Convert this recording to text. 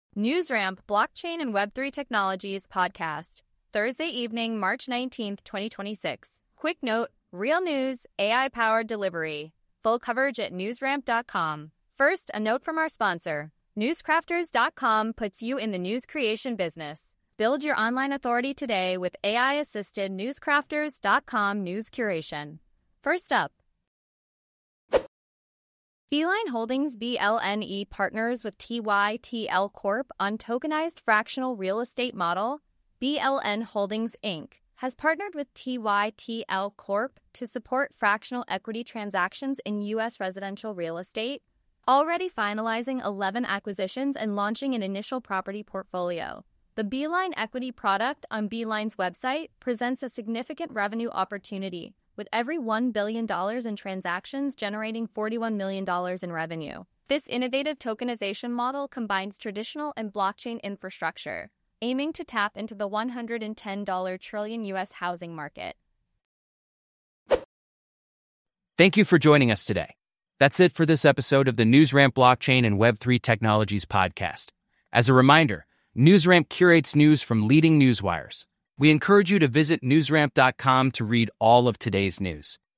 NewsRamp Blockchain and Web3 Technologies podcast, Thursday evening, March 19th, 2026. Quick note, real news, AI-powered delivery. Full coverage at newsramp.com. First, a note from our sponsor. Newscrafters.com puts you in the news creation business. Build your online authority today with AI-assisted Newscrafters.com news curation. First up, Beeline Holdings BLNE partners with TYTL Corp on tokenized fractional real estate model. BLN Holdings Inc. has partnered with TYTL Corp to support fractional equity transactions in U.S. residential real estate, already finalizing 11 acquisitions and launching an initial property portfolio. The Beeline equity product on Beeline's website presents a significant revenue opportunity, with every $1 billion in transactions generating $41 million in revenue. This innovative tokenization model combines traditional and blockchain infrastructure, aiming to tap into the $110 trillion U.S. housing market. Thank you for joining us today. That's it for this episode of the NewsRamp Blockchain and Web3 Technologies podcast. As a reminder, NewsRamp curates news from leading newswires. We encourage you to visit newsramp.com to read all of today's news.